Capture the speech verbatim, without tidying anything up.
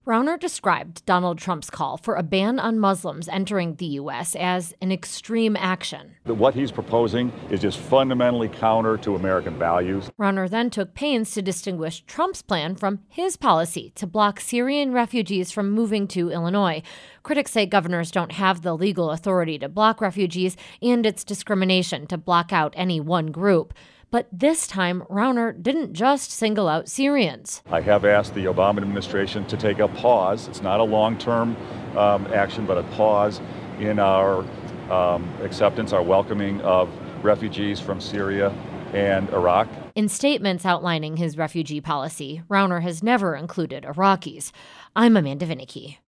Rauner described Donald Trump's call for a ban on Muslims entering the U S as an extreme action. What he's proposing is just fundamentally counter to American values. Rauner then took pains to distinguish Trump's plan from his policy to block Syrian refugees from moving to Illinois. Critics say governors don't have the legal authority to block refugees, and it's discrimination to block out any one group. But this time, Rauner didn't just single out Syrians. I have asked the Obama administration to take a pause. It's not a long-term um, action, but a pause in our um, acceptance, our welcoming of refugees from Syria and Iraq. In statements outlining his refugee policy, Rauner has never included Iraqis. I'm Amanda Vinicky.